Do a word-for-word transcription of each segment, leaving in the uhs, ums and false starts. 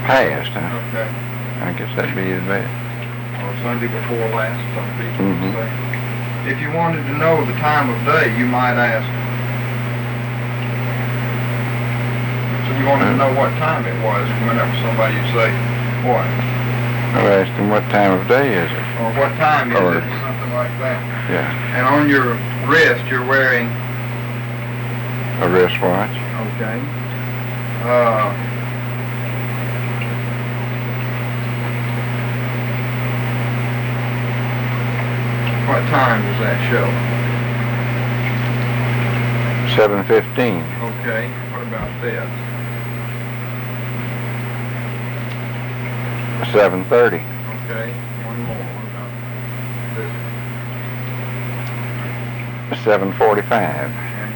past, huh? Okay. I guess that'd be the best. Or Sunday before last, some people Mhm. would say. If you wanted to know the time of day, you might ask. So you wanted to know what time it was, whenever somebody would say, what? I'll ask him what time of day is it? Or what time is Or- it? Something like that. Yeah, And on your wrist, you're wearing, a wristwatch. okay, uh, what time does that show? seven fifteen. Okay, what about this? seven thirty. Okay, one more. What about this? seven forty-five. Okay.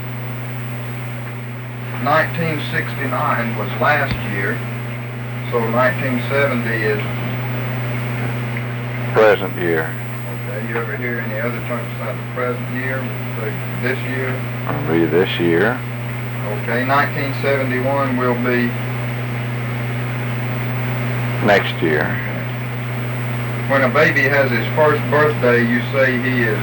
nineteen sixty-nine was last year, so nineteen seventy is, Present year. okay, you ever hear any other terms besides the present year, say this year? I'll be this year. Okay, nineteen seventy-one will be, Next year. when a baby has his first birthday, you say he is,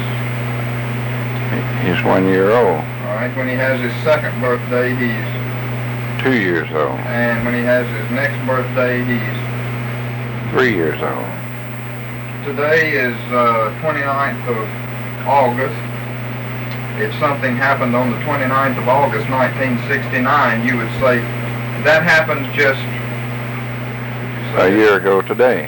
He's one year old. all right, when he has his second birthday, he's, Two years old. and when he has his next birthday, he's, Three years old. today is uh, twenty-ninth of August. If something happened on the twenty-ninth of August, nineteen sixty-nine, you would say, that happened just A year ago today.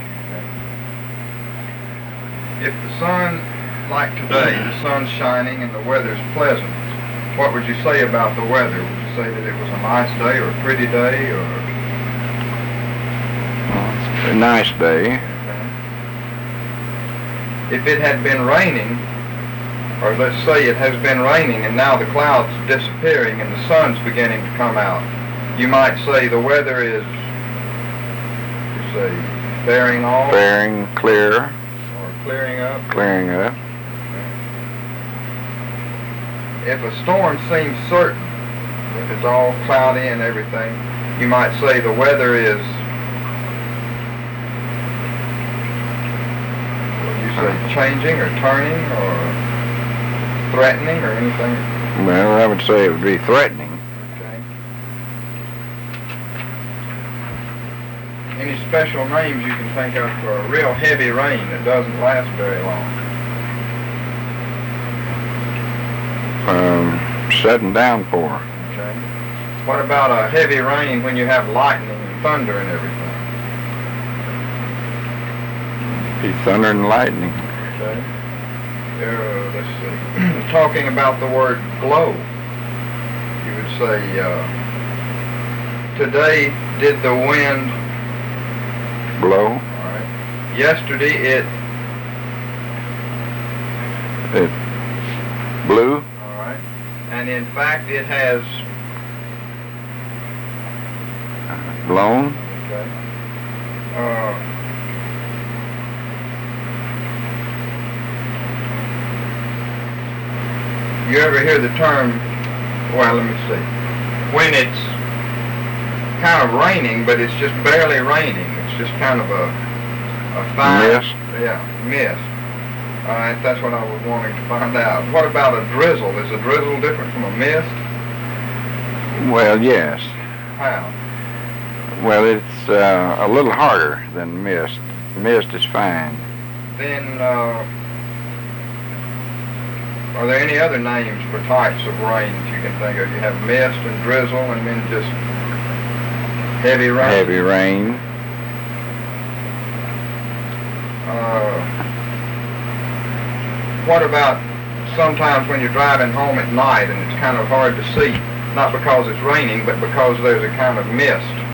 If the sun, like today, the sun's shining and the weather's pleasant, what would you say about the weather? Would you say that it was a nice day or a pretty day or? A nice day. If it had been raining, or let's say it has been raining and now the clouds are disappearing and the sun's beginning to come out, you might say the weather is, you say, bearing off Bearing clear. or clearing up. Clearing up. If a storm seems certain, if it's all cloudy and everything, you might say the weather is, what do you say, changing or turning or threatening or anything? Well, I would say it would be threatening. Okay. Any special names you can think of for a real heavy rain that doesn't last very long? Um, sudden downpour. Okay. What about a heavy rain when you have lightning and thunder and everything? Be thunder and lightning. Okay. Uh, let's see. Talking about the word glow, you would say, uh, today did the wind Blow. all right. Yesterday it, It blew. all right. And in fact it has, Blown. okay. Uh, you ever hear the term, well, let me see, when it's kind of raining, but it's just barely raining. It's just kind of a, a fine... Mist. Yeah, mist. All right, that's what I was wanting to find out. What about a drizzle? Is a drizzle different from a mist? Well, yes. How? Well, it's uh, a little harder than mist. Mist is fine. Then, uh, are there any other names for types of rain that you can think of? You have mist and drizzle and then just heavy rain? Heavy rain. Uh, what about sometimes when you're driving home at night and it's kind of hard to see, not because it's raining, but because there's a kind of mist?